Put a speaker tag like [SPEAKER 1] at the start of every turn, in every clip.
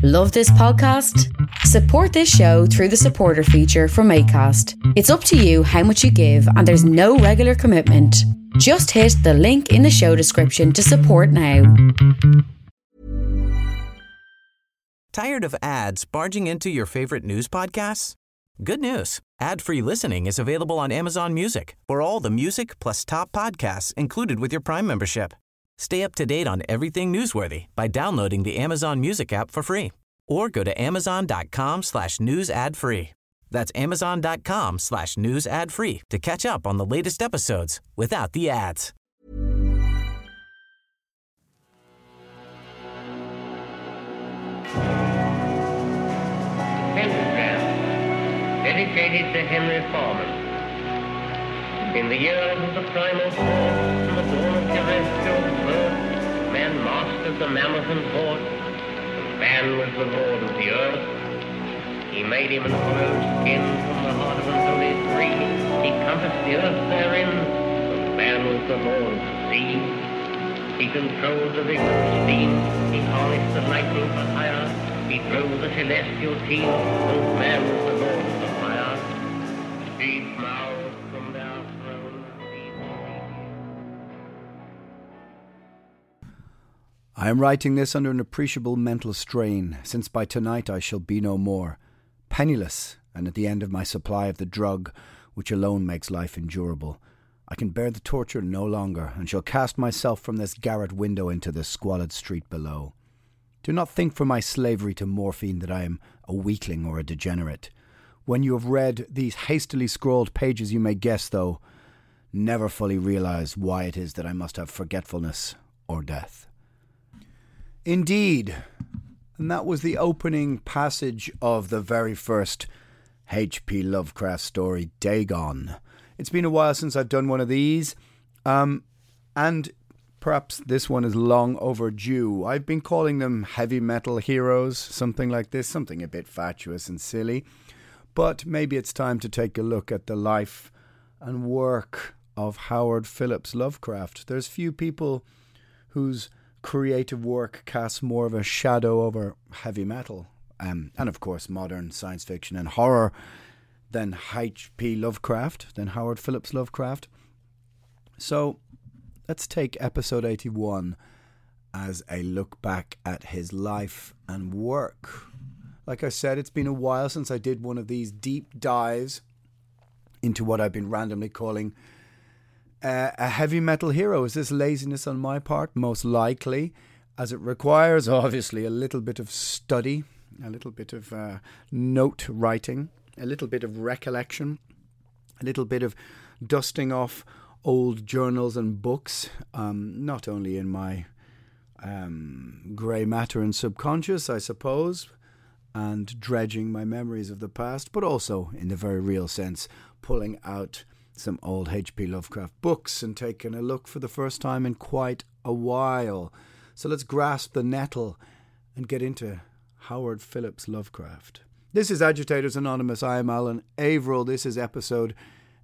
[SPEAKER 1] Love this podcast? Support this show through the supporter feature from Acast. It's up to you how much you give and there's no regular commitment. Just hit the link in the show description to support now.
[SPEAKER 2] Tired of ads barging into your favorite news podcasts? Good news. Ad-free listening is available on Amazon Music for all the music plus top podcasts included with your Prime membership. Stay up to date on everything newsworthy by downloading the Amazon Music app for free or go to amazon.com/news ad free. That's amazon.com/news ad free to catch up on the latest episodes without the ads.
[SPEAKER 3] Pentagram, dedicated to Henry Foreman. In the years of the primal force and the dawn of terrestrial birth, man mastered the mammoth and horde, and man was the lord of the earth. He made him an hollow skin from the heart of an holy tree. He compassed the earth therein, and man was the lord of the sea. He controlled the vigor of steam. He harnessed the lightning for hire. He drove the celestial team, and man was the lord of the fire. Deep mouths from their thrones.
[SPEAKER 4] I am writing this under an appreciable mental strain, since by tonight I shall be no more, penniless and at the end of my supply of the drug which alone makes life endurable. I can bear the torture no longer, and shall cast myself from this garret window into the squalid street below. Do not think for my slavery to morphine that I am a weakling or a degenerate. When you have read these hastily scrawled pages you may guess, though, never fully realize why it is that I must have forgetfulness or death. Indeed, and that was the opening passage of the very first H.P. Lovecraft story, Dagon. It's been a while since I've done one of these, and perhaps this one is long overdue. I've been calling them heavy metal heroes, something like this, something a bit fatuous and silly. But maybe it's time to take a look at the life and work of Howard Phillips Lovecraft. There's few people whose creative work casts more of a shadow over heavy metal, and of course modern science fiction and horror than H.P. Lovecraft, than Howard Phillips Lovecraft. So let's take episode 81 as a look back at his life and work. Like I said, it's been a while since I did one of these deep dives into what I've been randomly calling a heavy metal hero. Is this laziness on my part? Most likely, as it requires, obviously, a little bit of study, a little bit of note writing, a little bit of recollection, a little bit of dusting off old journals and books, not only in my grey matter and subconscious, I suppose, and dredging my memories of the past, but also, in the very real sense, pulling out some old H.P. Lovecraft books and taking a look for the first time in quite a while. So let's grasp the nettle and get into Howard Phillips Lovecraft. This is Agitators Anonymous. I am Alan Averill. This is episode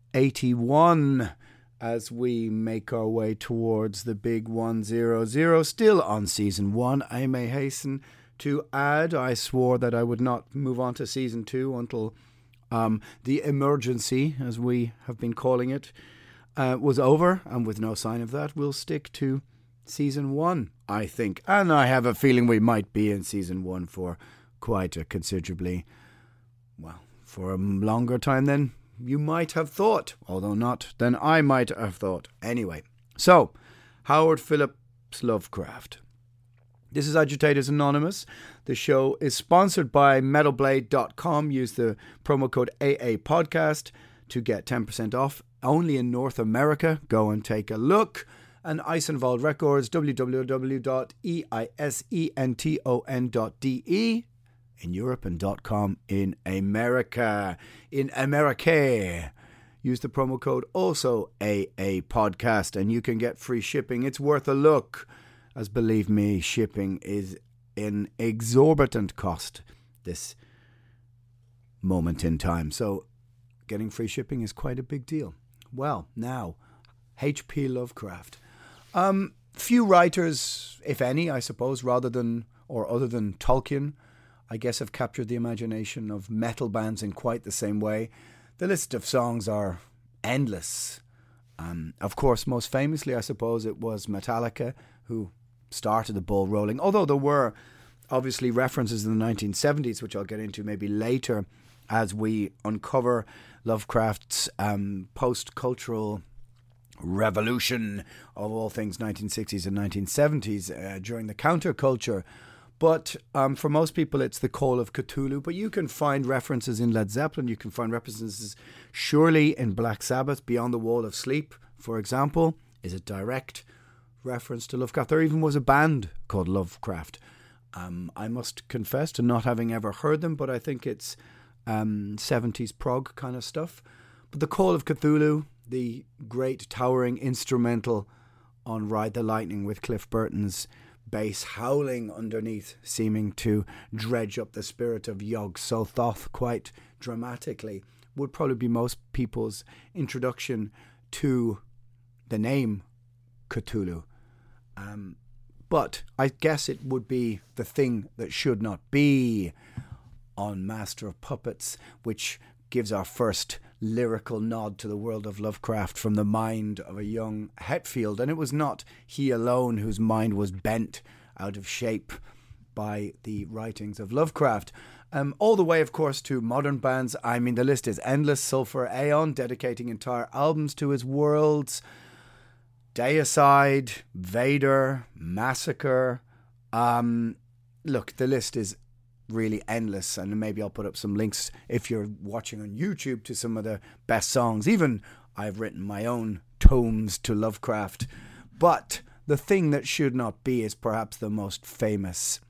[SPEAKER 4] 81 as we make our way towards the big 100, still on season 1. I may hasten to add, I swore that I would not move on to season 2 until the emergency, as we have been calling it, was over, and with no sign of that, we'll stick to season 1, I think. And I have a feeling we might be in season 1 for quite a considerably, well, for a longer time than you might have thought, although not than I might have thought. Anyway, so, Howard Phillips Lovecraft. This is Agitators Anonymous. The show is sponsored by MetalBlade.com. Use the promo code AAPodcast to get 10% off. Only in North America. Go and take a look. And Eisenwald Records, www.eisenton.de in Europe and .com in America. In America. Use the promo code also AAPodcast and you can get free shipping. It's worth a look. As believe me, shipping is an exorbitant cost this moment in time. So getting free shipping is quite a big deal. Well, now, H.P. Lovecraft. Few writers, if any, I suppose, other than Tolkien, I guess, have captured the imagination of metal bands in quite the same way. The list of songs are endless. Of course, most famously, I suppose, it was Metallica who started the ball rolling, although there were obviously references in the 1970s, which I'll get into maybe later as we uncover Lovecraft's post-cultural revolution of all things 1960s and 1970s during the counterculture. But for most people, it's the Call of Cthulhu. But you can find references in Led Zeppelin. You can find references surely in Black Sabbath. Beyond the Wall of Sleep, for example, is a direct reference to Lovecraft. There even was a band called Lovecraft. I must confess to not having ever heard them, but I think it's 70s prog kind of stuff. But the Call of Cthulhu, the great towering instrumental on Ride the Lightning with Cliff Burton's bass howling underneath, seeming to dredge up the spirit of Yog-Sothoth quite dramatically, would probably be most people's introduction to the name Cthulhu. But I guess it would be The Thing That Should Not Be on Master of Puppets, which gives our first lyrical nod to the world of Lovecraft from the mind of a young Hetfield. And it was not he alone whose mind was bent out of shape by the writings of Lovecraft. All the way, of course, to modern bands. I mean, the list is endless. Sulphur Aeon, dedicating entire albums to his worlds. Deicide, Vader, Massacre. Look, the list is really endless, and maybe I'll put up some links if you're watching on YouTube to some of the best songs. Even I've written my own tomes to Lovecraft. But The Thing That Should Not Be is perhaps the most famous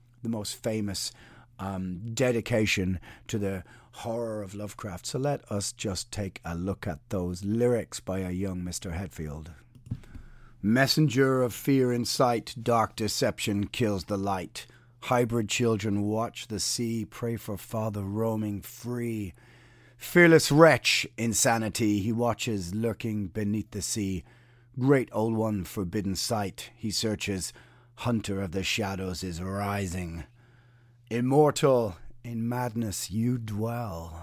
[SPEAKER 4] dedication to the horror of Lovecraft. So let us just take a look at those lyrics by a young Mr. Hetfield. Messenger of fear in sight, dark deception kills the light. Hybrid children watch the sea, pray for father roaming free. Fearless wretch, insanity, he watches lurking beneath the sea. Great old one, forbidden sight, he searches. Hunter of the shadows is rising. Immortal, in madness you dwell.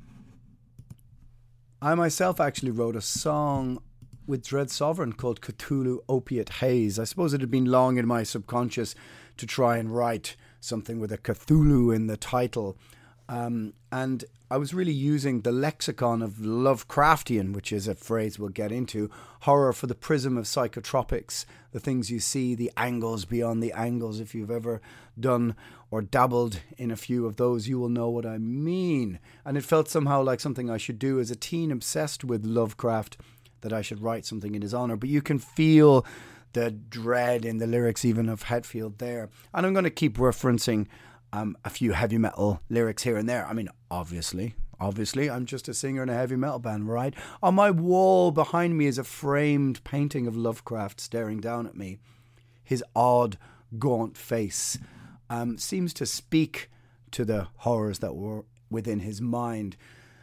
[SPEAKER 4] I myself actually wrote a song with Dread Sovereign called Cthulhu Opiate Haze. I suppose it had been long in my subconscious to try and write something with a Cthulhu in the title. And I was really using the lexicon of Lovecraftian, which is a phrase we'll get into, horror for the prism of psychotropics, the things you see, the angles beyond the angles. If you've ever done or dabbled in a few of those, you will know what I mean. And it felt somehow like something I should do as a teen obsessed with Lovecraft, that I should write something in his honor. But you can feel the dread in the lyrics even of Hetfield there. And I'm going to keep referencing a few heavy metal lyrics here and there. I mean, obviously, I'm just a singer in a heavy metal band, right? On my wall behind me is a framed painting of Lovecraft staring down at me. His odd, gaunt face seems to speak to the horrors that were within his mind.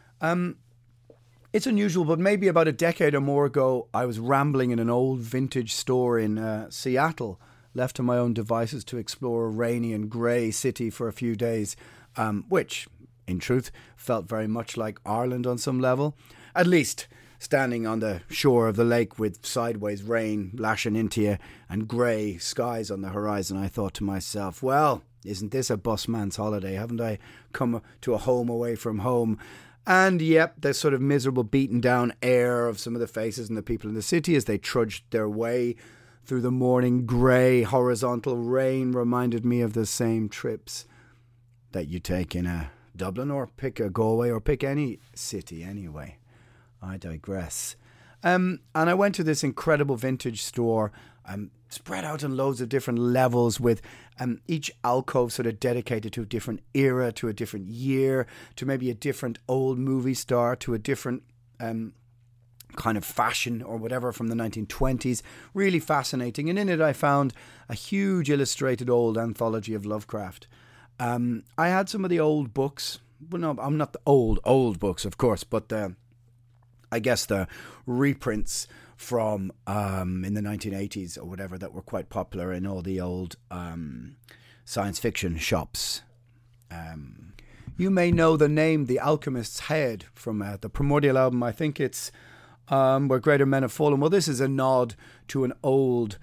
[SPEAKER 4] It's unusual, but maybe about a decade or more ago, I was rambling in an old vintage store in Seattle, left to my own devices to explore a rainy and grey city for a few days, which, in truth, felt very much like Ireland on some level. At least, standing on the shore of the lake with sideways rain lashing into you and grey skies on the horizon, I thought to myself, well, isn't this a busman's holiday? Haven't I come to a home away from home? And yep, the sort of miserable, beaten down air of some of the faces and the people in the city as they trudged their way through the morning grey horizontal rain reminded me of the same trips that you take in a Dublin or pick a Galway or pick any city anyway. I digress. And I went to this incredible vintage store, spread out on loads of different levels with each alcove sort of dedicated to a different era, to a different year, to maybe a different old movie star, to a different kind of fashion or whatever from the 1920s. Really fascinating. And in it I found a huge illustrated old anthology of Lovecraft. I had some of the old books. Well, no, I'm not the old books, of course, but I guess the reprints from in the 1980s or whatever that were quite popular in all the old science fiction shops. You may know the name The Alchemist's Head from the Primordial album. I think it's Where Greater Men Have Fallen. Well, this is a nod to an old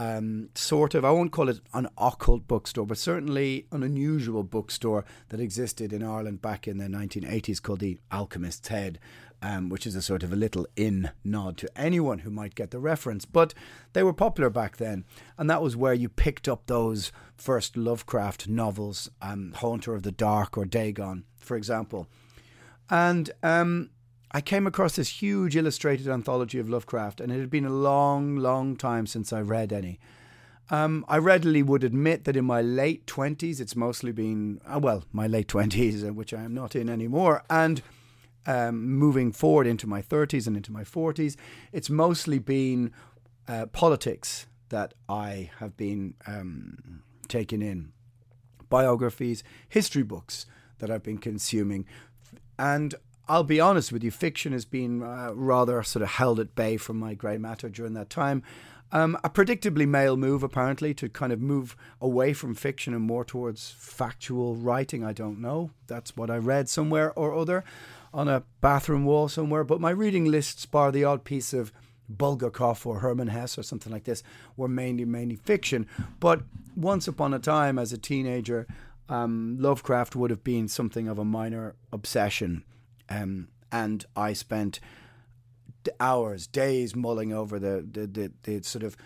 [SPEAKER 4] sort of, I won't call it an occult bookstore, but certainly an unusual bookstore that existed in Ireland back in the 1980s called The Alchemist's Head, which is a sort of a little in nod to anyone who might get the reference. But they were popular back then, and that was where you picked up those first Lovecraft novels, Haunter of the Dark or Dagon, for example. And I came across this huge illustrated anthology of Lovecraft, and it had been a long, long time since I read any. I readily would admit that in my late 20s, it's mostly been, my late 20s, which I am not in anymore, and moving forward into my 30s and into my 40s, it's mostly been politics that I have been taking in. Biographies, history books that I've been consuming. And I'll be honest with you, fiction has been rather sort of held at bay from my grey matter during that time. A predictably male move, apparently, to kind of move away from fiction and more towards factual writing. I don't know. That's what I read somewhere or other on a bathroom wall somewhere. But my reading lists, bar the odd piece of Bulgakov or Hermann Hesse or something like this, were mainly fiction. But once upon a time, as a teenager, Lovecraft would have been something of a minor obsession. And I spent hours, days mulling over the sort of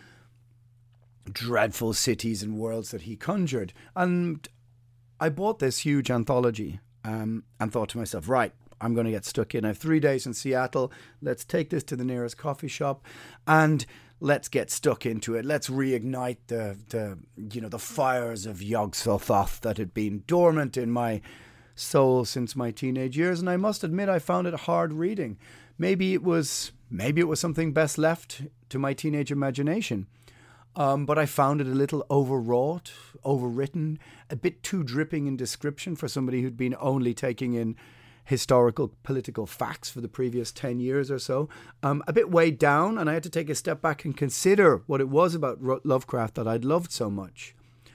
[SPEAKER 4] dreadful cities and worlds that he conjured. And I bought this huge anthology and thought to myself, right, I'm going to get stuck in. I have 3 days in Seattle. Let's take this to the nearest coffee shop and let's get stuck into it. Let's reignite the fires of Yog-Sothoth that had been dormant in my soul since my teenage years. And I must admit, I found it hard reading. Maybe it was something best left to my teenage imagination. But I found it a little overwrought, overwritten, a bit too dripping in description for somebody who'd been only taking in historical political facts for the previous 10 years or so. A bit weighed down, and I had to take a step back and consider what it was about Lovecraft that I'd loved so much.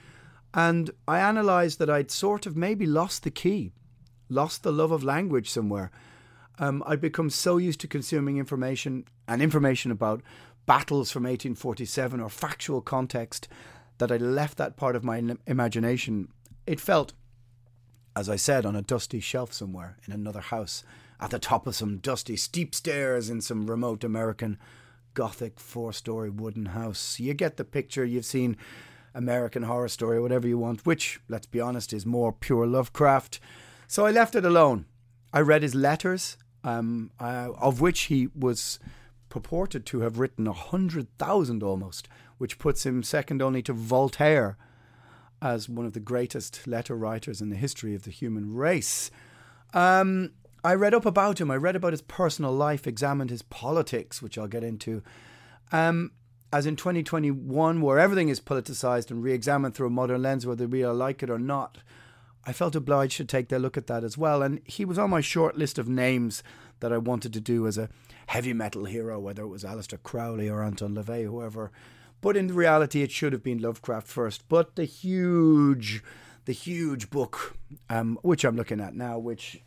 [SPEAKER 4] And I analysed that I'd sort of maybe lost the key, lost the love of language somewhere. I'd become so used to consuming information about battles from 1847 or factual context that I left that part of my imagination. It felt, as I said, on a dusty shelf somewhere in another house, at the top of some dusty steep stairs in some remote American Gothic 4-story wooden house. You get the picture. You've seen American Horror Story, whatever you want, which, let's be honest, is more pure Lovecraft. So I left it alone. I read his letters, of which he was purported to have written 100,000 almost, which puts him second only to Voltaire as one of the greatest letter writers in the history of the human race. I read up about him. I read about his personal life, examined his politics, which I'll get into. As in 2021, where everything is politicised and re-examined through a modern lens, whether we like it or not, I felt obliged to take a look at that as well. And he was on my short list of names that I wanted to do as a heavy metal hero, whether it was Aleister Crowley or Anton LaVey, whoever. But in reality, it should have been Lovecraft first. But the huge book, which I'm looking at now, which,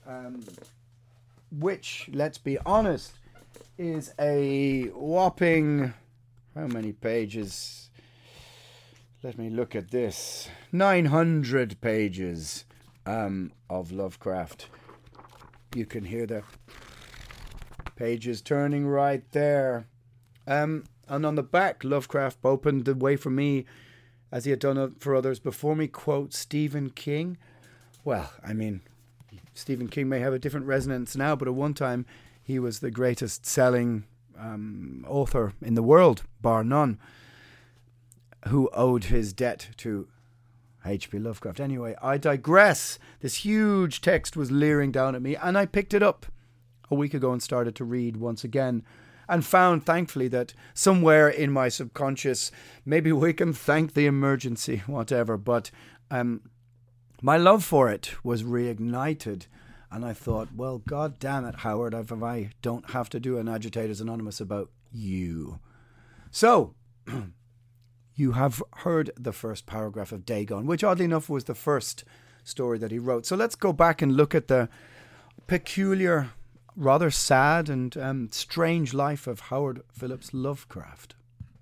[SPEAKER 4] let's be honest, is a whopping, how many pages? Let me look at this. 900 pages of Lovecraft. You can hear the pages turning right there. And on the back, Lovecraft opened the way for me, as he had done for others before me, quote, Stephen King. Well, I mean, Stephen King may have a different resonance now, but at one time he was the greatest selling author in the world, bar none, who owed his debt to H.P. Lovecraft. Anyway, I digress. This huge text was leering down at me, and I picked it up a week ago and started to read once again, and found, thankfully, that somewhere in my subconscious, maybe we can thank the emergency, whatever, but my love for it was reignited, and I thought, well, God damn it, Howard, if I don't have to do an Agitators Anonymous about you. So, you have heard the first paragraph of Dagon, which oddly enough was the first story that he wrote. So let's go back and look at the peculiar, rather sad and strange life of Howard Phillips Lovecraft.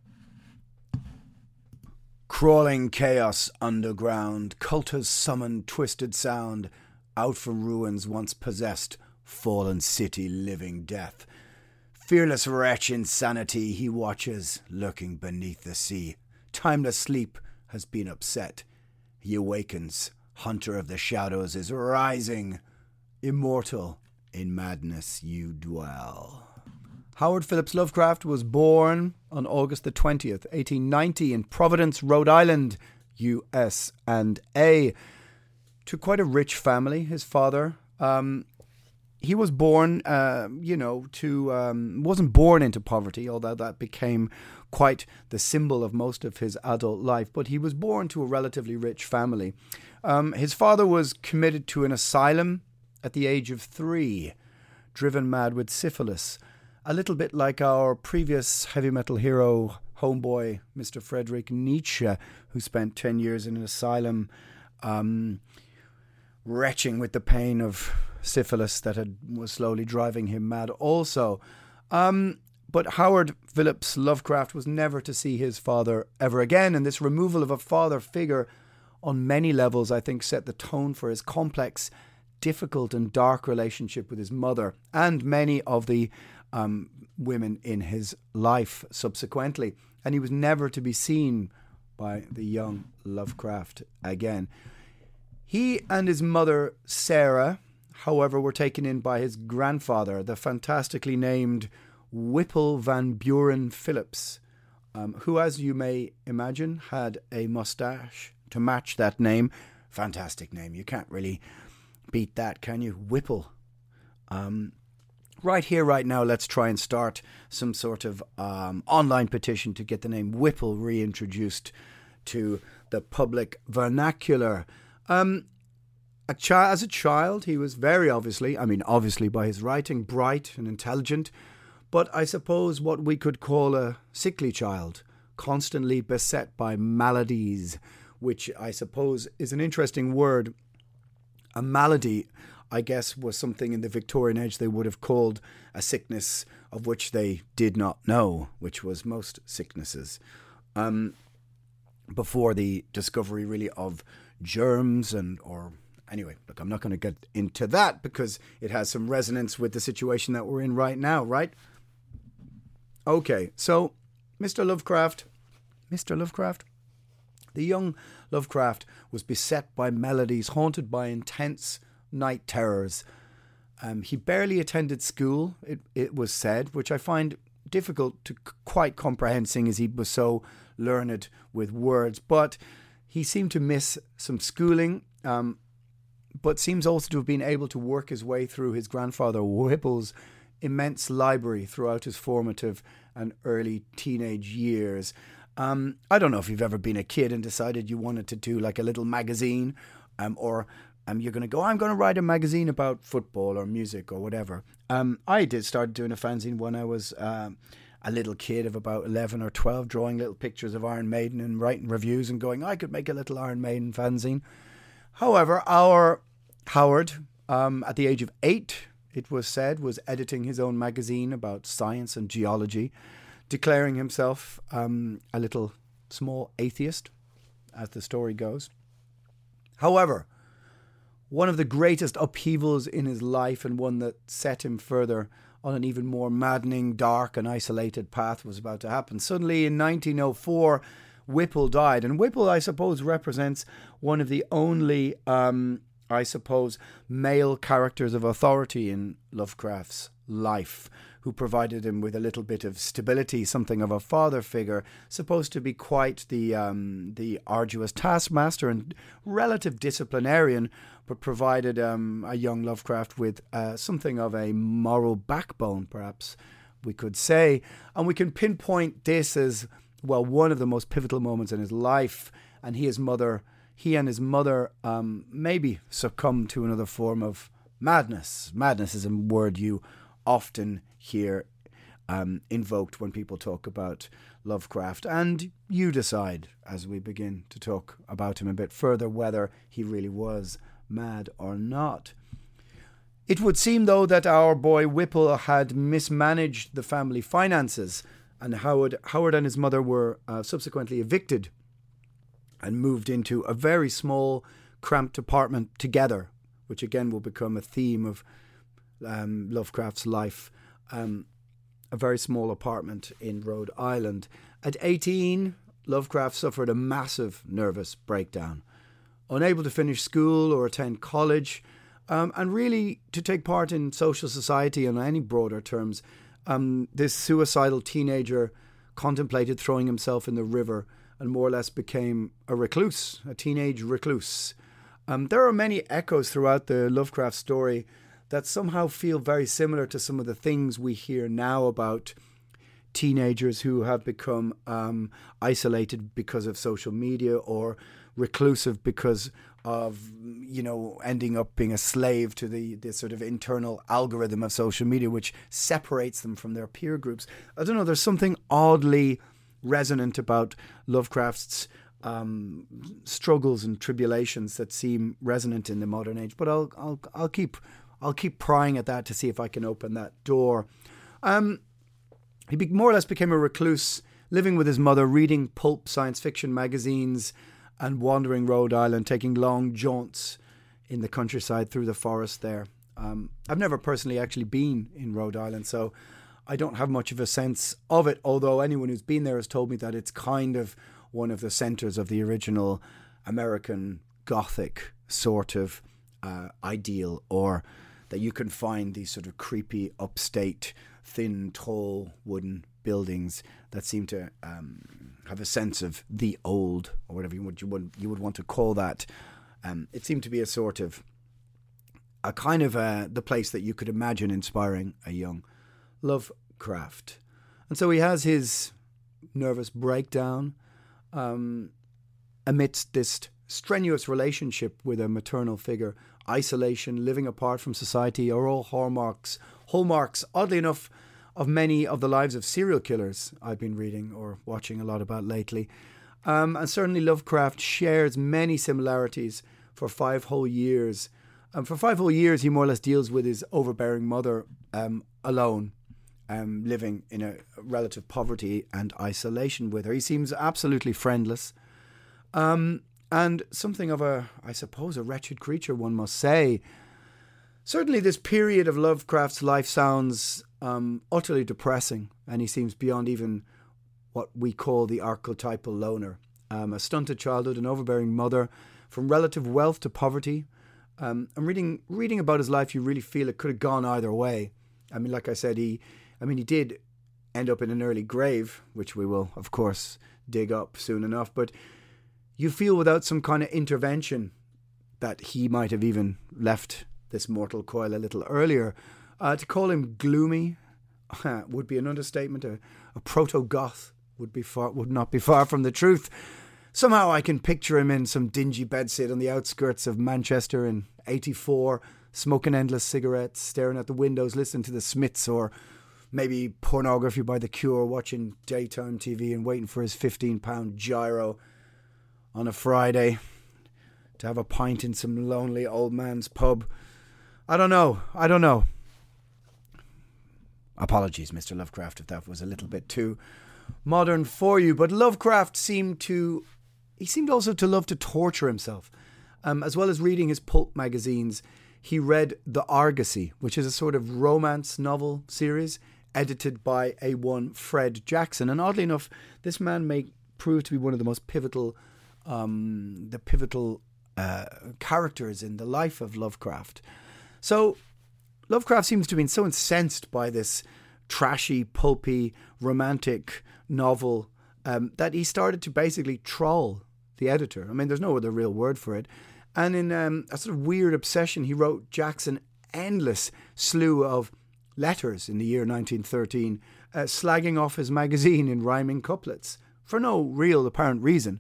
[SPEAKER 4] Crawling chaos underground, cultists summon twisted sound, out from ruins once possessed, fallen city living death. Fearless wretch insanity he watches, lurking beneath the sea. Timeless sleep has been upset. He awakens, hunter of the shadows is rising. Immortal, in madness you dwell. Howard Phillips Lovecraft was born on August the 20th, 1890 in Providence, Rhode Island, USA, to quite a rich family. His father, he was born, wasn't born into poverty, although that became quite the symbol of most of his adult life. But he was born to a relatively rich family. His father was committed to an asylum at the age of 3, driven mad with syphilis. A little bit like our previous heavy metal hero, homeboy, Mr. Friedrich Nietzsche, who spent 10 years in an asylum, retching with the pain of syphilis that was slowly driving him mad also. But Howard Phillips Lovecraft was never to see his father ever again, and this removal of a father figure on many levels, I think, set the tone for his complex, difficult and dark relationship with his mother and many of the women in his life subsequently. And he was never to be seen by the young Lovecraft again. He and his mother, Sarah, however, were taken in by his grandfather, the fantastically named Whipple Van Buren Phillips, who, as you may imagine, had a mustache to match that name. Fantastic name. You can't really beat that, can you? Whipple. Right here, right now, let's try and start some sort of online petition to get the name Whipple reintroduced to the public vernacular. As a child, he was very obviously by his writing, bright and intelligent, but I suppose what we could call a sickly child, constantly beset by maladies, which I suppose is an interesting word. A malady, I guess, was something in the Victorian age they would have called a sickness of which they did not know, which was most sicknesses. Before the discovery really of germs anyway, look, I'm not going to get into that because it has some resonance with the situation that we're in right now, right? Okay, so Mr. Lovecraft, the young Lovecraft was beset by maladies, haunted by intense night terrors. He barely attended school, it was said, which I find difficult to quite comprehend, seeing as he was so learned with words. But he seemed to miss some schooling, but seems also to have been able to work his way through his grandfather Whipple's immense library throughout his formative and early teenage years. I don't know if you've ever been a kid and decided you wanted to do like a little magazine, or you're going to go, I'm going to write a magazine about football or music or whatever. I started doing a fanzine when I was a little kid of about 11 or 12, drawing little pictures of Iron Maiden and writing reviews and going, I could make a little Iron Maiden fanzine. However, our Howard, at the age of 8, it was said, was editing his own magazine about science and geology, declaring himself a little small atheist, as the story goes. However, one of the greatest upheavals in his life, and one that set him further on an even more maddening, dark and isolated path, was about to happen. Suddenly, in 1904, Whipple died. And Whipple, I suppose, represents one of the only, male characters of authority in Lovecraft's life, who provided him with a little bit of stability, something of a father figure, supposed to be quite the arduous taskmaster and relative disciplinarian, but provided a young Lovecraft with something of a moral backbone, perhaps we could say. And we can pinpoint this as, well, one of the most pivotal moments in his life. And he and his mother maybe succumbed to another form of madness. Madness is a word you often hear invoked when people talk about Lovecraft, and you decide as we begin to talk about him a bit further whether he really was mad or not. It would seem, though, that our boy Whipple had mismanaged the family finances, and Howard and his mother were subsequently evicted and moved into a very small, cramped apartment together, which again will become a theme of Lovecraft's life. A very small apartment in Rhode Island. At 18, Lovecraft suffered a massive nervous breakdown, unable to finish school or attend college, and really to take part in social society on any broader terms. This suicidal teenager contemplated throwing himself in the river and more or less became a recluse, a teenage recluse. There are many echoes throughout the Lovecraft story that somehow feel very similar to some of the things we hear now about teenagers who have become isolated because of social media or reclusive because of, ending up being a slave to the sort of internal algorithm of social media, which separates them from their peer groups. I don't know, there's something oddly resonant about Lovecraft's struggles and tribulations that seem resonant in the modern age. But I'll keep prying at that to see if I can open that door. He more or less became a recluse, living with his mother, reading pulp science fiction magazines and wandering Rhode Island, taking long jaunts in the countryside through the forest there. I've never personally actually been in Rhode Island, so I don't have much of a sense of it, although anyone who's been there has told me that it's kind of one of the centres of the original American Gothic sort of ideal, or that you can find these sort of creepy, upstate, thin, tall wooden buildings that seem to have a sense of the old, or whatever you would want to call that. It seemed to be a sort of a kind of the place that you could imagine inspiring a young Lovecraft. And so he has his nervous breakdown amidst this strenuous relationship with a maternal figure. Isolation, living apart from society are all hallmarks, oddly enough, of many of the lives of serial killers I've been reading or watching a lot about lately. And certainly Lovecraft shares many similarities for 5 whole years. For 5 whole years, he more or less deals with his overbearing mother alone, living in a relative poverty and isolation with her. He seems absolutely friendless. And something of a wretched creature, one must say. Certainly this period of Lovecraft's life sounds utterly depressing, and he seems beyond even what we call the archetypal loner. A stunted childhood, an overbearing mother, from relative wealth to poverty. And reading about his life, you really feel it could have gone either way. I mean, like I said, he did end up in an early grave, which we will, of course, dig up soon enough, but you feel without some kind of intervention that he might have even left this mortal coil a little earlier. To call him gloomy would be an understatement. A proto-goth would not be far from the truth. Somehow I can picture him in some dingy bedsit on the outskirts of Manchester in 84, smoking endless cigarettes, staring at the windows, listening to the Smiths, or maybe Pornography by The Cure, watching daytime TV and waiting for his £15 gyro on a Friday to have a pint in some lonely old man's pub. I don't know. Apologies, Mr. Lovecraft, if that was a little bit too modern for you. But Lovecraft seemed also to love to torture himself. As well as reading his pulp magazines, he read The Argosy, which is a sort of romance novel series edited by A1 Fred Jackson. And oddly enough, this man may prove to be one of the most pivotal characters in the life of Lovecraft. So Lovecraft seems to have been so incensed by this trashy, pulpy, romantic novel that he started to basically troll the editor. I mean, there's no other real word for it. And in a sort of weird obsession, he wrote Jackson endless slew of letters in the year 1913, slagging off his magazine in rhyming couplets for no real apparent reason.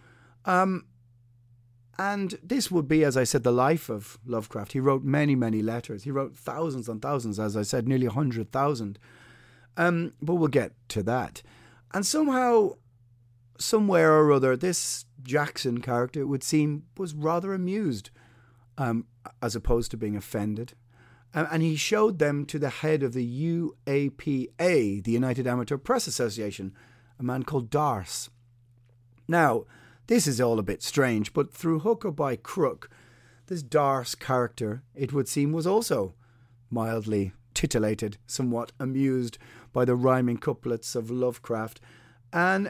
[SPEAKER 4] And this would be, as I said, the life of Lovecraft. He wrote many, many letters. He wrote thousands and thousands, as I said, nearly 100,000. But we'll get to that. And somehow, somewhere or other, this Jackson character, it would seem, was rather amused as opposed to being offended. And he showed them to the head of the UAPA, the United Amateur Press Association, a man called Darce. Now, this is all a bit strange, but through hook or by crook, this Darce character, it would seem, was also mildly titillated, somewhat amused by the rhyming couplets of Lovecraft, and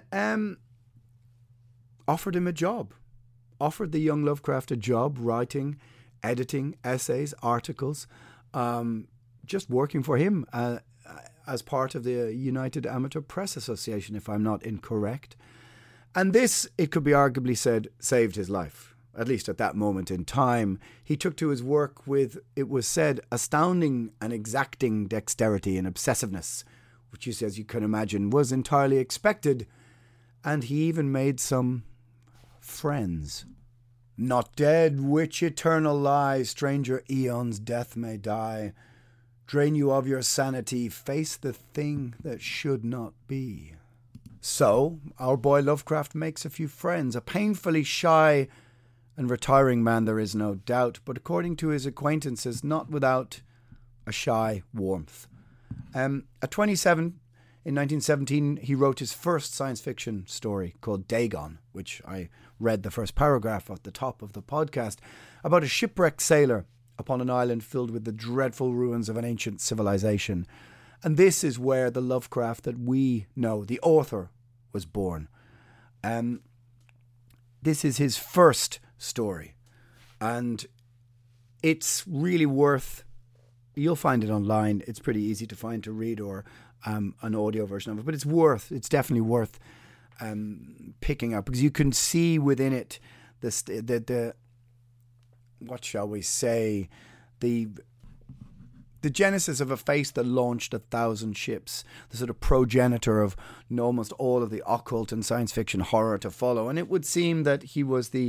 [SPEAKER 4] offered him a job. Offered the young Lovecraft a job writing, editing essays, articles, just working for him as part of the United Amateur Press Association, if I'm not incorrect. And this, it could be arguably said, saved his life, at least at that moment in time. He took to his work with, it was said, astounding and exacting dexterity and obsessiveness, which, as you can imagine, was entirely expected. And he even made some friends. Not dead, which eternal lie, stranger eons death may die. Drain you of your sanity, face the thing that should not be. So, our boy Lovecraft makes a few friends, a painfully shy and retiring man, there is no doubt, but according to his acquaintances, not without a shy warmth. At 27, in 1917, he wrote his first science fiction story called Dagon, which I read the first paragraph at the top of the podcast, about a shipwrecked sailor upon an island filled with the dreadful ruins of an ancient civilization. And this is where the Lovecraft that we know, the author, was born. This is his first story, and it's really worth, you'll find it online, it's pretty easy to find, to read, or an audio version of it, but it's definitely worth picking up, because you can see within it the what shall we say, the genesis of a face that launched 1,000 ships, the sort of progenitor of almost all of the occult and science fiction horror to follow. And it would seem that he was the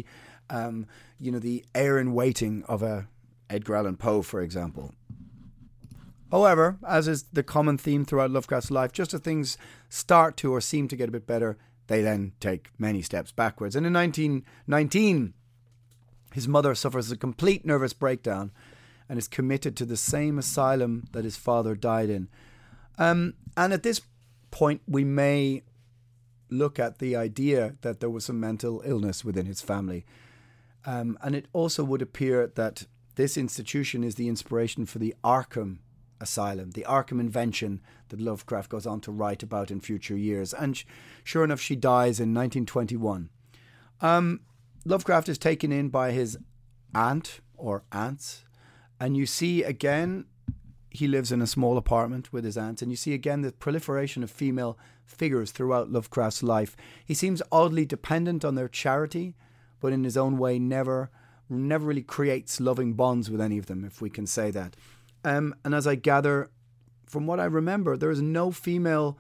[SPEAKER 4] heir in waiting of a Edgar Allan Poe, for example. However, as is the common theme throughout Lovecraft's life, just as things start to or seem to get a bit better, they then take many steps backwards. And in 1919, his mother suffers a complete nervous breakdown and is committed to the same asylum that his father died in. And at this point, we may look at the idea that there was some mental illness within his family. And it also would appear that this institution is the inspiration for the Arkham Asylum, the Arkham invention that Lovecraft goes on to write about in future years. And sure enough, she dies in 1921. Lovecraft is taken in by his aunt or aunts. And you see again, he lives in a small apartment with his aunts, and you see again the proliferation of female figures throughout Lovecraft's life. He seems oddly dependent on their charity, but in his own way never really creates loving bonds with any of them, if we can say that. And as I gather, from what I remember, there is no female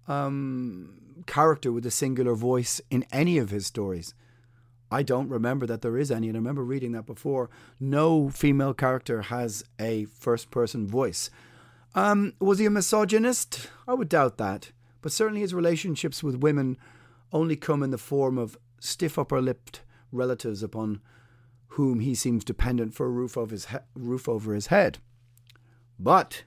[SPEAKER 4] character with a singular voice in any of his stories. I don't remember that there is any, and I remember reading that before. No female character has a first-person voice. Was he a misogynist? I would doubt that. But certainly his relationships with women only come in the form of stiff upper-lipped relatives upon whom he seems dependent for a roof over his head. But,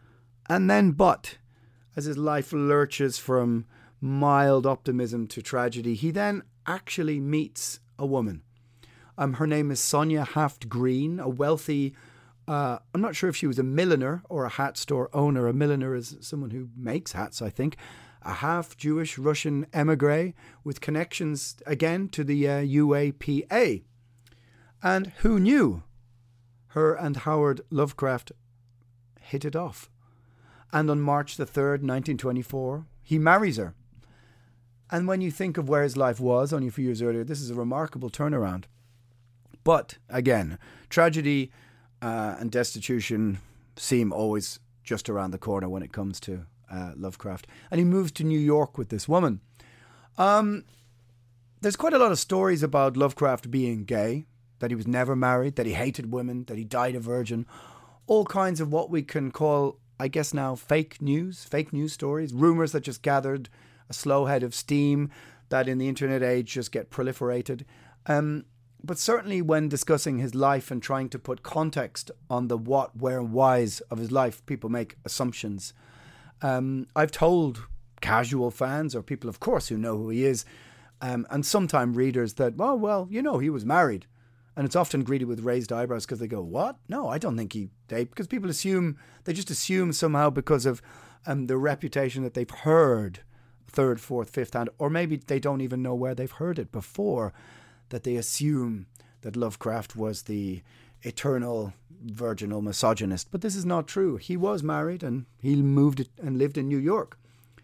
[SPEAKER 4] as his life lurches from mild optimism to tragedy, he then actually meets a woman. Her name is Sonia Haft Green, a wealthy, I'm not sure if she was a milliner or a hat store owner. A milliner is someone who makes hats, I think. A half-Jewish Russian emigre with connections, again, to the UAPA. And who knew? Her and Howard Lovecraft hit it off. And on March the 3rd, 1924, he marries her. And when you think of where his life was only a few years earlier, this is a remarkable turnaround. But, again, tragedy and destitution seem always just around the corner when it comes to Lovecraft. And he moves to New York with this woman. There's quite a lot of stories about Lovecraft being gay, that he was never married, that he hated women, that he died a virgin. All kinds of what we can call, I guess now, fake news stories, rumours that just gathered a slow head of steam, that in the internet age just get proliferated. But certainly when discussing his life and trying to put context on the what, where, and whys of his life, people make assumptions. I've told casual fans or people, of course, who know who he is, and sometimes readers that, well, he was married. And it's often greeted with raised eyebrows because they go, what? No, I don't think because people they just assume somehow because of the reputation that they've heard third, fourth, fifth hand, or maybe they don't even know where they've heard it before, that they assume that Lovecraft was the eternal virginal misogynist. But this is not true. He was married and he moved and lived in New York.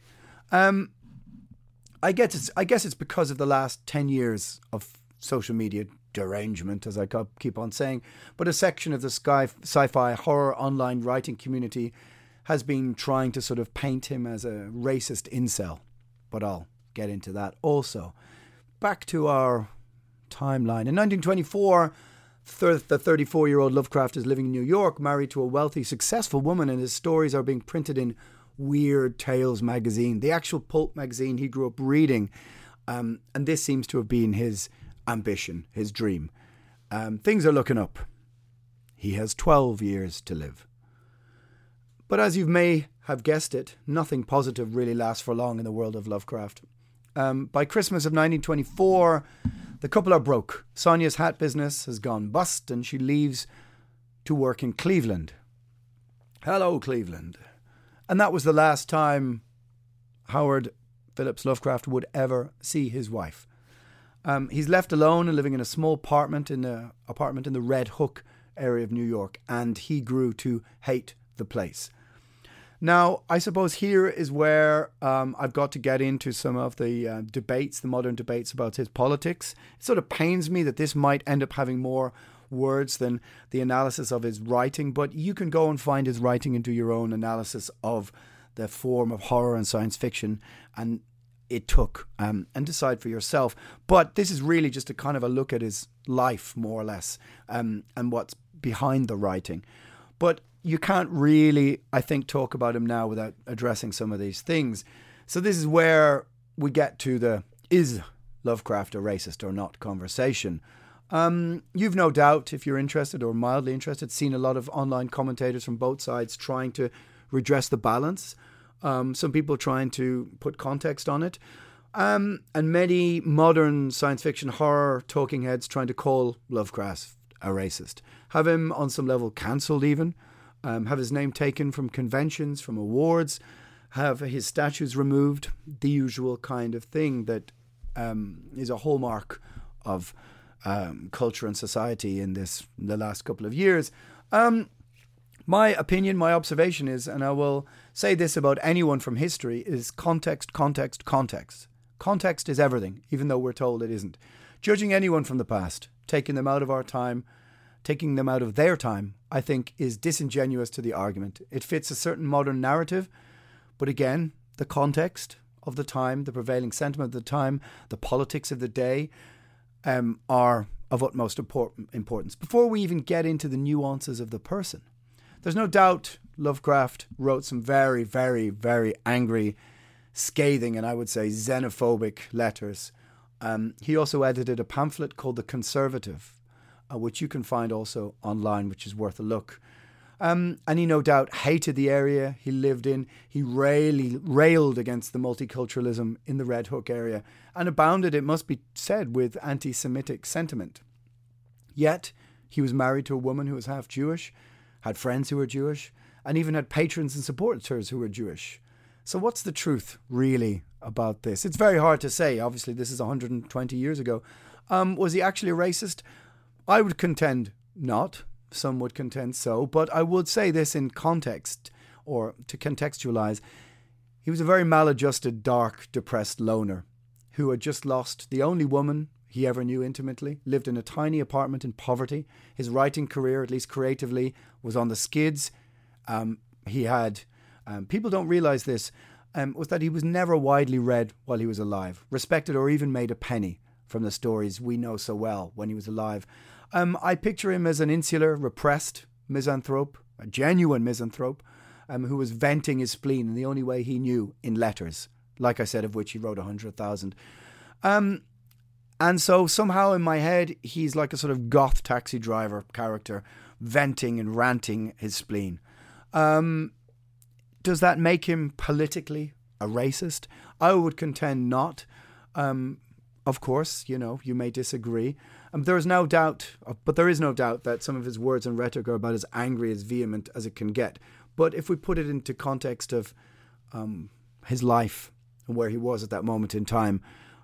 [SPEAKER 4] I guess it's because of the last 10 years of social media derangement, as I keep on saying. But a section of the sci-fi horror online writing community has been trying to sort of paint him as a racist incel. But I'll get into that also. Back to our timeline. In 1924, the 34-year-old Lovecraft is living in New York, married to a wealthy, successful woman, and his stories are being printed in Weird Tales magazine, the actual pulp magazine he grew up reading. And this seems to have been his ambition, his dream. Things are looking up. He has 12 years to live. But as you may have guessed it, nothing positive really lasts for long in the world of Lovecraft. By Christmas of 1924, the couple are broke. Sonia's hat business has gone bust and she leaves to work in Cleveland. Hello, Cleveland. And that was the last time Howard Phillips Lovecraft would ever see his wife. He's left alone and living in a small apartment in the Red Hook area of New York, and he grew to hate the place. Now, I suppose here is where I've got to get into some of the debates, the modern debates about his politics. It sort of pains me that this might end up having more words than the analysis of his writing, but you can go and find his writing and do your own analysis of the form of horror and science fiction, and it took, and decide for yourself. But this is really just a kind of a look at his life, more or less, and what's behind the writing. But you can't really, I think, talk about him now without addressing some of these things. So this is where we get to the is Lovecraft a racist or not conversation. You've no doubt, if you're interested or mildly interested, seen a lot of online commentators from both sides trying to redress the balance. Some people trying to put context on it. And many modern science fiction horror talking heads trying to call Lovecraft a racist. Have him on some level cancelled even. Have his name taken from conventions, from awards. Have his statues removed. The usual kind of thing that is a hallmark of culture and society in the last couple of years. My opinion, my observation is, and I will say this about anyone from history, is context, context, context. Context is everything, even though we're told it isn't. Judging anyone from the past, taking them out of our time, taking them out of their time, I think is disingenuous to the argument. It fits a certain modern narrative, but again, the context of the time, the prevailing sentiment of the time, the politics of the day, are of utmost importance. Before we even get into the nuances of the person, there's no doubt Lovecraft wrote some very, very, very angry, scathing, and I would say xenophobic letters. He also edited a pamphlet called The Conservative, which you can find also online, which is worth a look. And he no doubt hated the area he lived in. He railed against the multiculturalism in the Red Hook area and abounded, it must be said, with anti-Semitic sentiment. Yet, he was married to a woman who was half Jewish, had friends who were Jewish, and even had patrons and supporters who were Jewish. So what's the truth, really, about this? It's very hard to say. Obviously, this is 120 years ago. Was he actually a racist? I would contend not. Some would contend so. But I would say this in context, or to contextualize. He was a very maladjusted, dark, depressed loner who had just lost the only woman he ever knew intimately, lived in a tiny apartment in poverty. His writing career, at least creatively, was on the skids. He had, people don't realize this, was that he was never widely read while he was alive, respected or even made a penny from the stories we know so well when he was alive. I picture him as an insular, repressed misanthrope, a genuine misanthrope, who was venting his spleen in the only way he knew, in letters, like I said, of which he wrote 100,000. And so somehow in my head, he's like a sort of goth taxi driver character, venting and ranting his spleen. Does that make him politically a racist? I would contend not. Of course, you may disagree. There is no doubt that some of his words and rhetoric are about as angry, as vehement as it can get. But if we put it into context of his life and where he was at that moment in time,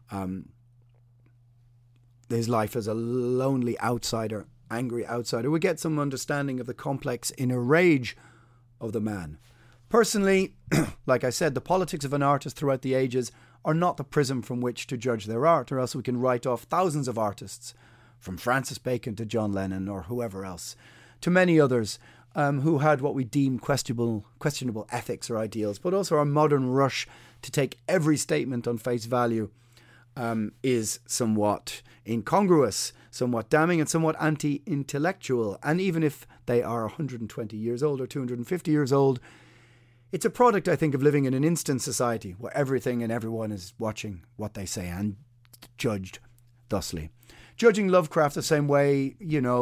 [SPEAKER 4] his life as a lonely outsider, angry outsider, we get some understanding of the complex inner rage of the man. Personally, like I said, the politics of an artist throughout the ages are not the prism from which to judge their art, or else we can write off thousands of artists, from Francis Bacon to John Lennon or whoever else, to many others who had what we deem questionable ethics or ideals, but also our modern rush to take every statement on face value is somewhat incongruous, somewhat damning, and somewhat anti-intellectual. And even if they are 120 years old or 250 years old, it's a product, I think, of living in an instant society where everything and everyone is watching what they say and judged thusly. Judging Lovecraft the same way,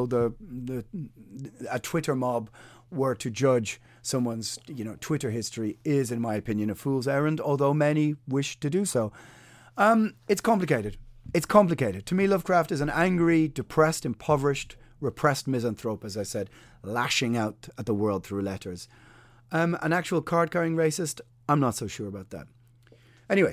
[SPEAKER 4] a Twitter mob were to judge someone's, Twitter history is, in my opinion, a fool's errand, although many wish to do so. It's complicated. To me, Lovecraft is an angry, depressed, impoverished, repressed misanthrope, as I said, lashing out at the world through letters. An actual card-carrying racist? I'm not so sure about that. Anyway.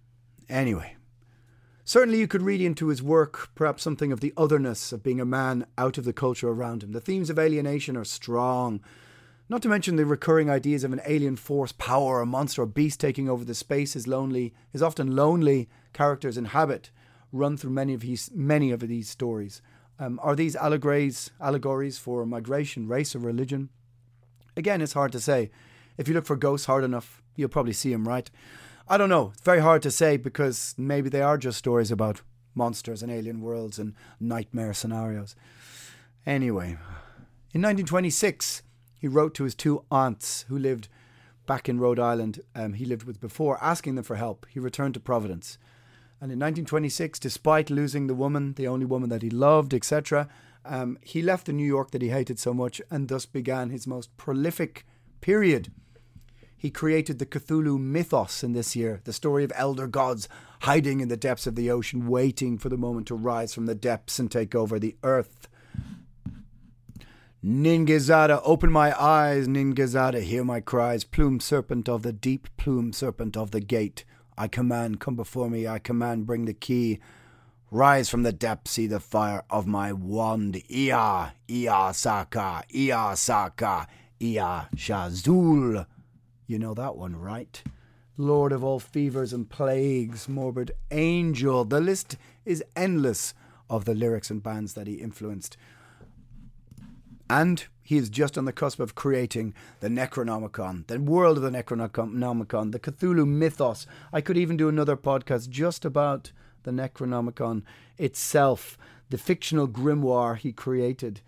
[SPEAKER 4] Certainly you could read into his work perhaps something of the otherness of being a man out of the culture around him. The themes of alienation are strong. Not to mention the recurring ideas of an alien force, power, a monster or beast taking over the space his often lonely characters inhabit run through many of these stories. Are these allegories for migration, race or religion? Again, it's hard to say. If you look for ghosts hard enough, you'll probably see them, right? I don't know. It's very hard to say because maybe they are just stories about monsters and alien worlds and nightmare scenarios. Anyway, in 1926, he wrote to his two aunts who lived back in Rhode Island he lived with before, asking them for help. He returned to Providence. And in 1926, despite losing the only woman that he loved, etc., he left the New York that he hated so much and thus began his most prolific period. He created the Cthulhu mythos in this year, the story of elder gods hiding in the depths of the ocean, waiting for the moment to rise from the depths and take over the earth. Ningizada, open my eyes, Ningizada, hear my cries, plume serpent of the deep, plume serpent of the gate. I command, come before me, I command, bring the key. Rise from the depths, see the fire of my wand. Ia, Ia Saka, Ia Saka, Ia Shazul. You know that one, right? Lord of all fevers and plagues, morbid angel. The list is endless of the lyrics and bands that he influenced. And he is just on the cusp of creating the Necronomicon, the world of the Necronomicon, the Cthulhu mythos. I could even do another podcast just about the Necronomicon itself, the fictional grimoire he created.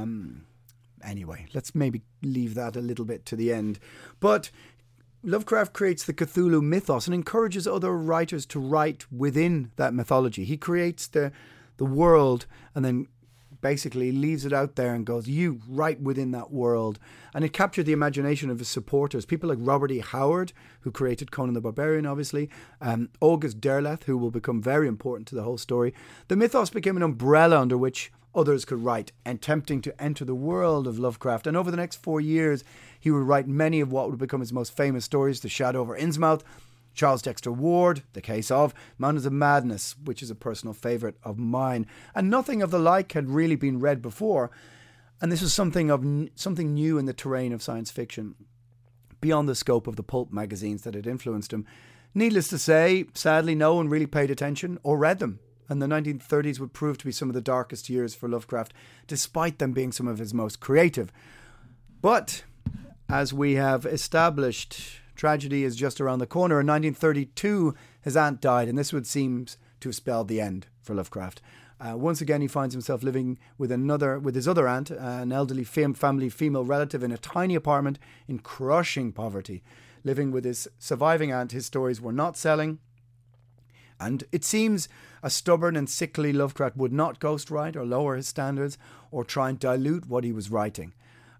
[SPEAKER 4] Anyway, let's maybe leave that a little bit to the end. But Lovecraft creates the Cthulhu mythos and encourages other writers to write within that mythology. He creates the world and then basically leaves it out there and goes, you write within that world. And it captured the imagination of his supporters, people like Robert E. Howard, who created Conan the Barbarian, obviously, August Derleth, who will become very important to the whole story. The mythos became an umbrella under which others could write, attempting to enter the world of Lovecraft. And over the next 4 years, he would write many of what would become his most famous stories, The Shadow over Innsmouth, Charles Dexter Ward, The Case of, Mountains of Madness, which is a personal favourite of mine. And nothing of the like had really been read before. And this was something new in the terrain of science fiction, beyond the scope of the pulp magazines that had influenced him. Needless to say, sadly, no one really paid attention or read them. And the 1930s would prove to be some of the darkest years for Lovecraft, despite them being some of his most creative. But, as we have established, tragedy is just around the corner. In 1932, his aunt died, and this would seem to have spelled the end for Lovecraft. Once again, he finds himself living with his other aunt, an elderly family female relative, in a tiny apartment in crushing poverty. Living with his surviving aunt, his stories were not selling, And it seems a stubborn and sickly Lovecraft would not ghostwrite or lower his standards or try and dilute what he was writing.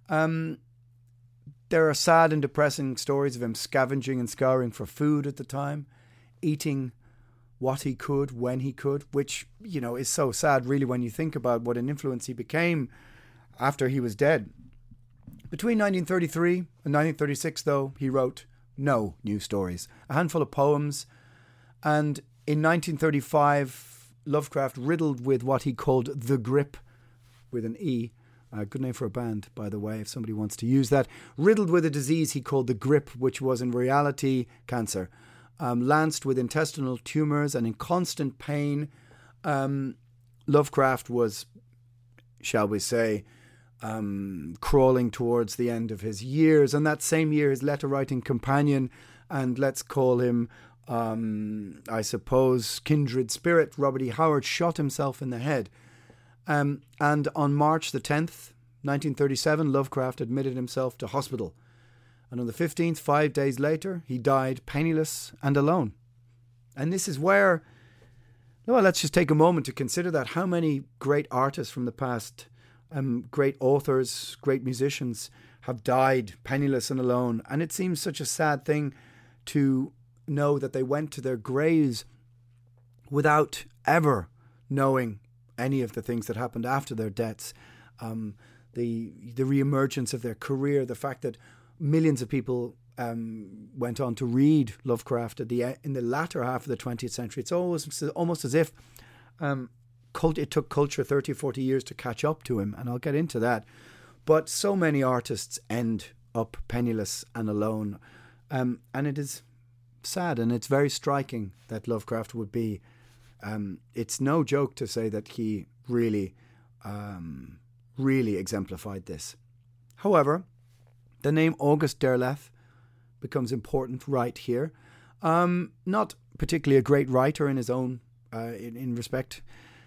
[SPEAKER 4] There are sad and depressing stories of him scavenging and scouring for food at the time, eating what he could, when he could, which, you know, is so sad really when you think about what an influence he became after he was dead. Between 1933 and 1936, though, he wrote no new stories, a handful of poems, and in 1935, Lovecraft, riddled with what he called the grip, with an E, good name for a band, by the way, if somebody wants to use that, riddled with a disease he called the grip, which was in reality cancer, lanced with intestinal tumours and in constant pain. Lovecraft was, shall we say, crawling towards the end of his years, and that same year his letter-writing companion, and let's call him, I suppose, kindred spirit, Robert E. Howard, shot himself in the head. And on March the 10th, 1937, Lovecraft admitted himself to hospital. And on the 15th, 5 days later, he died penniless and alone. And this is where, well, let's just take a moment to consider that. How many great artists from the past, great authors, great musicians have died penniless and alone. And it seems such a sad thing to know that they went to their graves without ever knowing any of the things that happened after their deaths. The reemergence of their career, the fact that millions of people went on to read Lovecraft in the latter half of the 20th century. It's almost as if it took culture 30 or 40 years to catch up to him, and I'll get into that. But so many artists end up penniless and alone, and it is sad, and it's very striking that Lovecraft would be. It's no joke to say that he really exemplified this. However, the name August Derleth becomes important right here. Not particularly a great writer in his own, in respect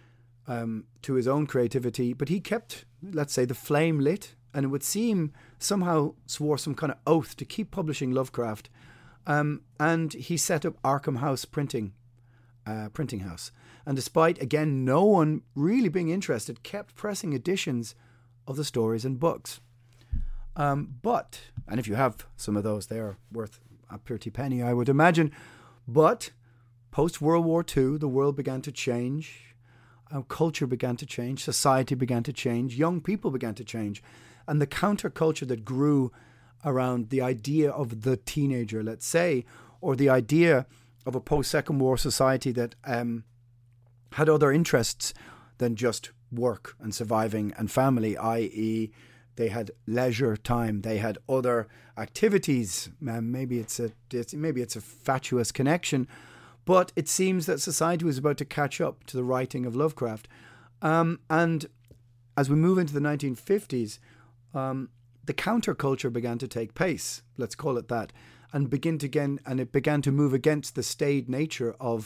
[SPEAKER 4] to his own creativity, but he kept, let's say, the flame lit, and it would seem somehow swore some kind of oath to keep publishing Lovecraft. And he set up Arkham House printing house. And despite, again, no one really being interested, kept pressing editions of the stories and books. And if you have some of those, they are worth a pretty penny, I would imagine. But post-World War II, the world began to change. Culture began to change. Society began to change. Young people began to change. And the counterculture that grew around the idea of the teenager, let's say, or the idea of a post-Second War society that had other interests than just work and surviving and family, i.e. they had leisure time, they had other activities. Maybe it's a fatuous connection, but it seems that society was about to catch up to the writing of Lovecraft. And as we move into the 1950s, the counterculture began to take pace, let's call it that, and it began to move against the staid nature of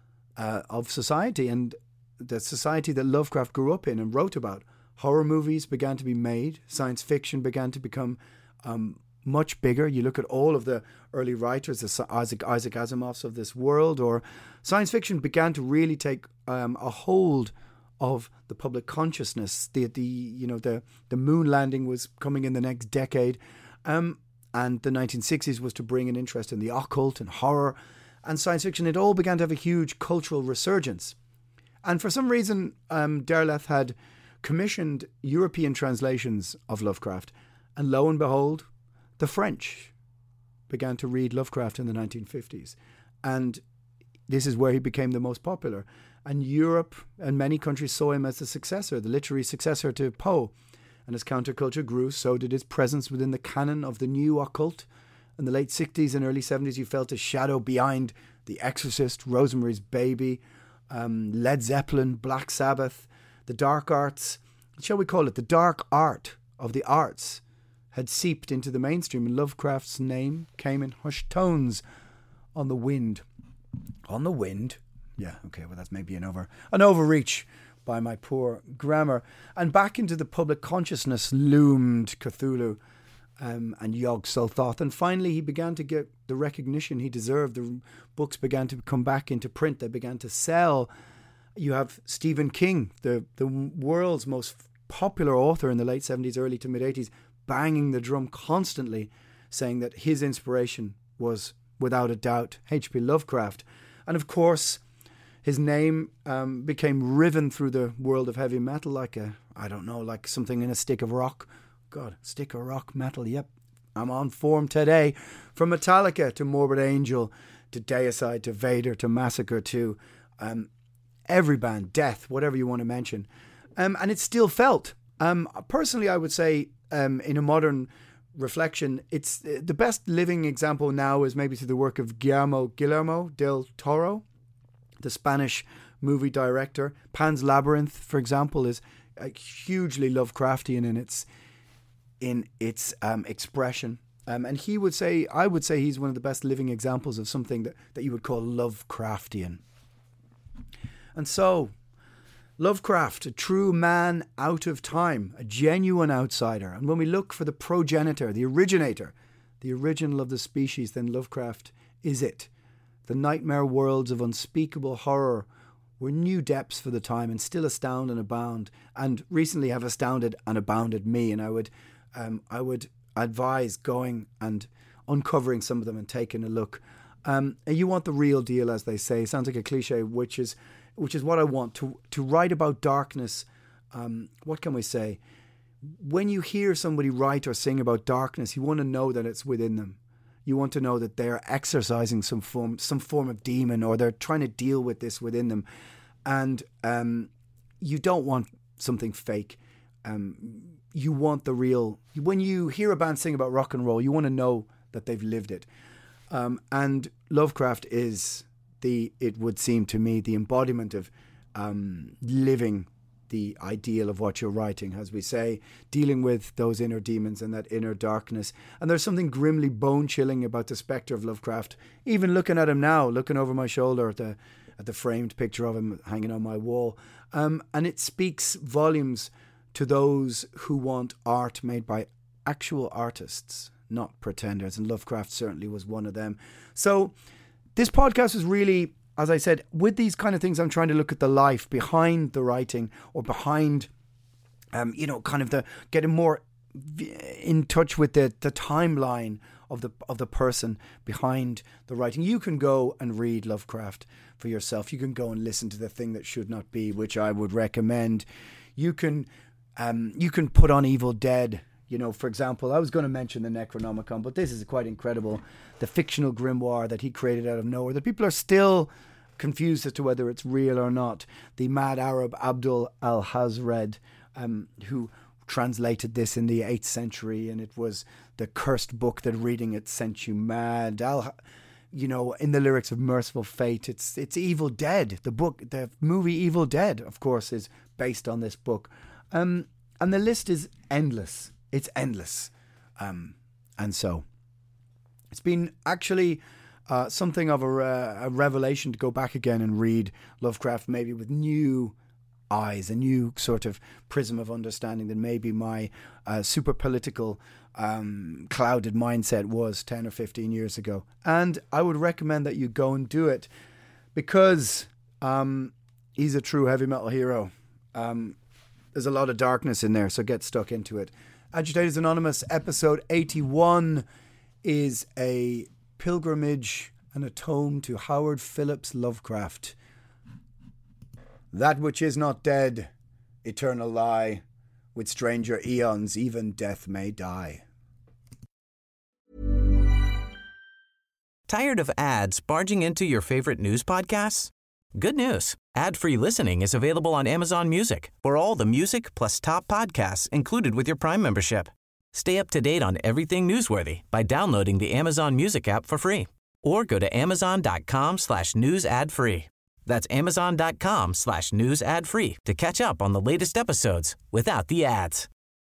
[SPEAKER 4] society and the society that Lovecraft grew up in and wrote about. Horror movies began to be made. Science fiction began to become much bigger. You look at all of the early writers, the Isaac Asimovs of this world, or science fiction began to really take a hold of the public consciousness. The moon landing was coming in the next decade, and the 1960s was to bring an interest in the occult and horror and science fiction. It all began to have a huge cultural resurgence. And for some reason, Derleth had commissioned European translations of Lovecraft, and lo and behold, the French began to read Lovecraft in the 1950s. And this is where he became the most popular. And Europe and many countries saw him as the successor, the literary successor to Poe. And as counterculture grew, so did his presence within the canon of the new occult. In the late 60s and early 70s, you felt a shadow behind The Exorcist, Rosemary's Baby, Led Zeppelin, Black Sabbath, the dark arts, shall we call it the dark art of the arts, had seeped into the mainstream, and Lovecraft's name came in hushed tones on the wind. On the wind? Yeah, okay, well that's maybe an overreach by my poor grammar. And back into the public consciousness loomed Cthulhu. and Yog Sothoth. And finally, he began to get the recognition he deserved. The books began to come back into print. They began to sell. You have Stephen King, the world's most popular author in the late 70s, early to mid-80s, banging the drum constantly, saying that his inspiration was, without a doubt, H.P. Lovecraft. And of course, his name became riven through the world of heavy metal like like something in a stick of rock. God, stick of rock metal, yep. I'm on form today. From Metallica to Morbid Angel to Deicide to Vader to Massacre to every band, Death, whatever you want to mention. And it's still felt. Personally, I would say in a modern reflection, it's the best living example now is maybe through the work of Guillermo del Toro, the Spanish movie director. Pan's Labyrinth, for example, is hugely Lovecraftian in its expression. And I would say he's one of the best living examples of something that you would call Lovecraftian. And so, Lovecraft, a true man out of time, a genuine outsider. And when we look for the progenitor, the originator, the original of the species, then Lovecraft is it. The nightmare worlds of unspeakable horror were new depths for the time and still astound and abound, and recently have astounded and abounded me. And I would advise going and uncovering some of them and taking a look. You want the real deal, as they say. Sounds like a cliche, which is what I want, to write about darkness. What can we say? When you hear somebody write or sing about darkness, you want to know that it's within them. You want to know that they're exercising some form of demon, or they're trying to deal with this within them. And you don't want something fake. You want the real. When you hear a band sing about rock and roll, you want to know that they've lived it. And Lovecraft is it would seem to me, the embodiment of living the ideal of what you're writing, as we say, dealing with those inner demons and that inner darkness. And there's something grimly bone-chilling about the spectre of Lovecraft. Even looking at him now, looking over my shoulder at the framed picture of him hanging on my wall. And it speaks volumes to those who want art made by actual artists, not pretenders. And Lovecraft certainly was one of them. So this podcast is really, as I said, with these kind of things, I'm trying to look at the life behind the writing, or behind, kind of getting more in touch with the timeline of the person behind the writing. You can go and read Lovecraft for yourself. You can go and listen to The Thing That Should Not Be, which I would recommend. You can put on Evil Dead. For example, I was going to mention the Necronomicon, but this is quite incredible. The fictional grimoire that he created out of nowhere, that people are still confused as to whether it's real or not. The mad Arab Abdul al-Hazred, who translated this in the 8th century, and it was the cursed book that reading it sent you mad. In the lyrics of Merciful Fate, it's Evil Dead. The movie Evil Dead, of course, is based on this book. And the list is endless. It's endless. And so it's been actually something of a revelation to go back again and read Lovecraft, maybe with new eyes, a new sort of prism of understanding than maybe my super political clouded mindset was 10 or 15 years ago. And I would recommend that you go and do it, because he's a true heavy metal hero. There's a lot of darkness in there, so get stuck into it. Agitators Anonymous, episode 81, is a pilgrimage and a tome to Howard Phillips Lovecraft. That which is not dead, eternal lie, with stranger eons even death may die.
[SPEAKER 2] Tired of ads barging into your favorite news podcasts? Good news. Ad-free listening is available on Amazon Music for all the music plus top podcasts included with your Prime membership. Stay up to date on everything newsworthy by downloading the Amazon Music app for free, or go to amazon.com/news ad free. That's amazon.com/news ad free to catch up on the latest episodes without the ads.